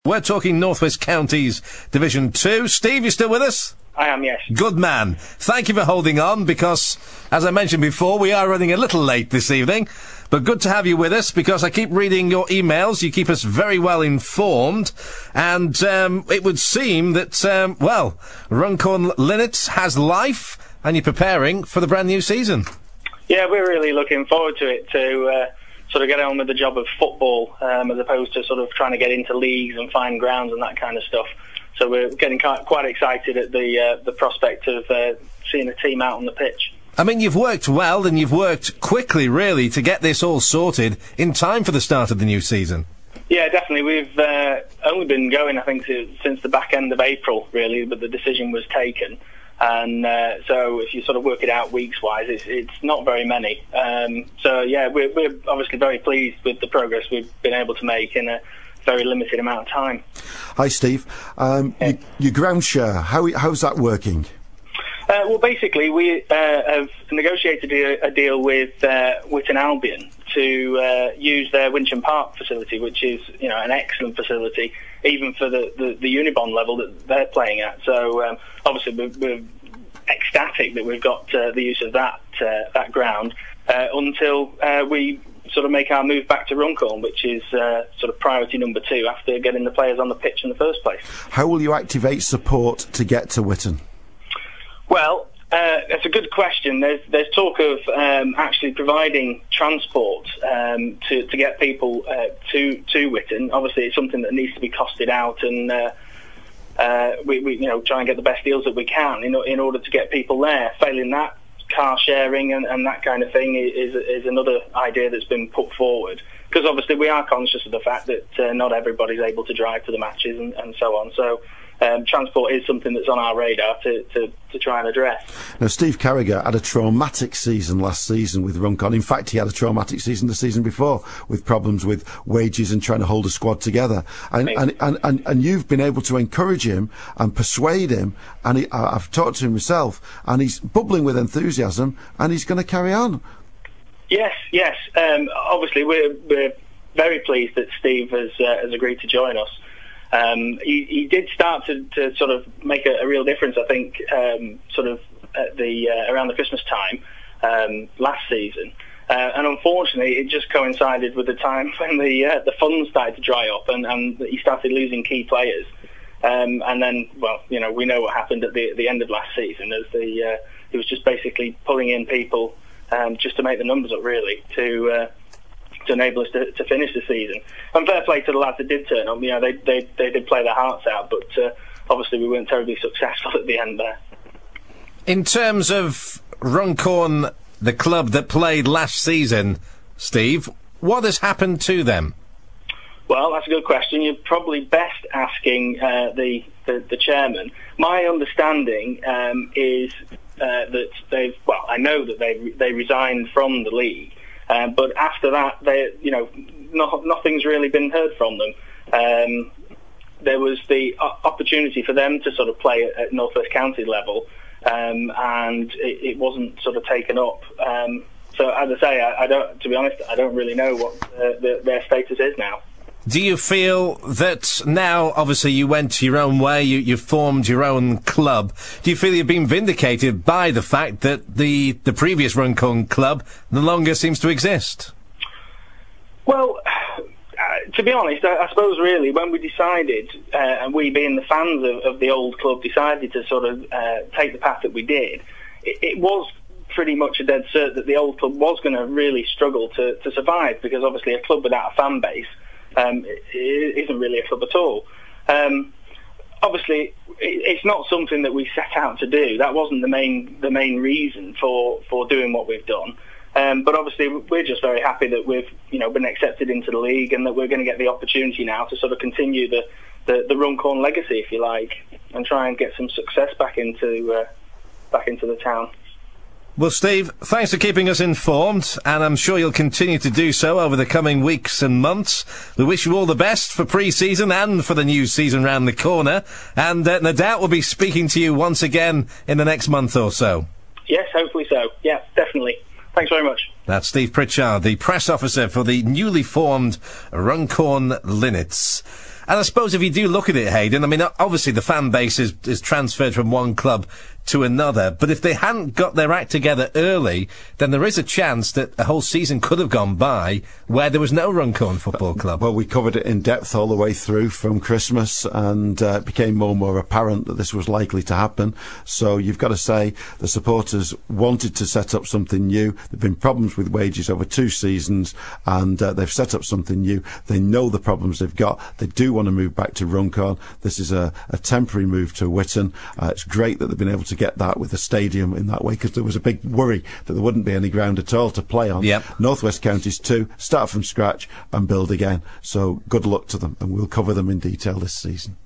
We're talking North West Counties Division 2. Steve, you still with us? I am, yes. Good man. Thank you for holding on because, as I mentioned before, we are running a little late this evening. But good to have you with us because I keep reading your emails. You keep us very well informed. And it would seem that, Runcorn Linnets has life and you're preparing for the brand new season. Yeah, we're really looking forward to it, to sort of get on with the job of football as opposed to sort of trying to get into leagues and find grounds and that kind of stuff. So we're getting quite excited at the prospect of seeing a team out on the pitch. I mean, you've worked well and you've worked quickly, really, to get this all sorted in time for the start of the new season. Yeah, definitely. We've only been going, I think, since the back end of April, really, but the decision was taken. And so if you sort of work it out weeks-wise, it's not very many. So, yeah, we're obviously very pleased with the progress we've been able to make in a very limited amount of time. Hi, Steve. Your ground share, how's that working? Well, basically, we have negotiated a deal with Witton Albion to use their Wincham Park facility, which is, an excellent facility, even for the Unibond level that they're playing at. So, obviously, we're ecstatic that we've got the use of that ground until we sort of make our move back to Runcorn, which is sort of priority number 2 after getting the players on the pitch in the first place. How will you activate support to get to Witton? Well, that's a good question. There's talk of actually providing transport to get people to Witton. Obviously, it's something that needs to be costed out, and we try and get the best deals that we can in order to get people there. Failing that, car sharing and that kind of thing is another idea that's been put forward. Because obviously we are conscious of the fact that not everybody's able to drive to the matches and so on. So transport is something that's on our radar to try and address. Now, Steve Carragher had a traumatic season last season with Runcorn. In fact, he had a traumatic season the season before with problems with wages and trying to hold a squad together. And you've been able to encourage him and persuade him, and I've talked to him myself, and he's bubbling with enthusiasm, and he's going to carry on. Yes. Obviously, we're very pleased that Steve has agreed to join us. He did start to sort of make a real difference, I think, sort of at around the Christmas time last season. And unfortunately, it just coincided with the time when the funds started to dry up and he started losing key players. And then, we know what happened at the end of last season, as he was just basically pulling in people just to make the numbers up, really, to enable us to finish the season. And fair play to the lads that did turn up. They did play their hearts out, but obviously we weren't terribly successful at the end there. In terms of Runcorn, the club that played last season, Steve, what has happened to them? Well, that's a good question. You're probably best asking the chairman. My understanding is that I know that they resigned from the league. But after that, nothing's really been heard from them. There was the opportunity for them to sort of play at North West County level, and it wasn't sort of taken up. So, as I say, to be honest, I don't really know what their status is now. Do you feel that now, obviously, you went your own way, you formed your own club, do you feel you've been vindicated by the fact that the previous Runcorn club no longer seems to exist? Well, to be honest, I suppose really when we decided, and we being the fans of the old club decided to sort of take the path that we did, it was pretty much a dead cert that the old club was going to really struggle to survive, because obviously a club without a fan base it isn't really a club at all. Obviously, it's not something that we set out to do. That wasn't the main reason for doing what we've done. But obviously, we're just very happy that we've been accepted into the league, and that we're going to get the opportunity now to sort of continue the Runcorn legacy, if you like, and try and get some success back into the town. Well, Steve, thanks for keeping us informed, and I'm sure you'll continue to do so over the coming weeks and months. We wish you all the best for pre-season and for the new season round the corner, and no doubt we'll be speaking to you once again in the next month or so. Yes, hopefully so. Yeah, definitely. Thanks very much. That's Steve Pritchard, the press officer for the newly formed Runcorn Linnets. And I suppose if you do look at it, Hayden, I mean, obviously the fan base is transferred from one club to another, but if they hadn't got their act together early, then there is a chance that a whole season could have gone by where there was no Runcorn Football Club. Well, we covered it in depth all the way through from Christmas, and it became more and more apparent that this was likely to happen. So you've got to say the supporters wanted to set up something new. There have been problems with wages over 2 seasons, and they've set up something new. They know the problems they've got. They do want to move back to Runcorn. This is a temporary move to Whitton. It's great that they've been able to get that with the stadium in that way, because there was a big worry that there wouldn't be any ground at all to play on. Yep. Northwest Counties too, start from scratch and build again. So good luck to them, and we'll cover them in detail this season.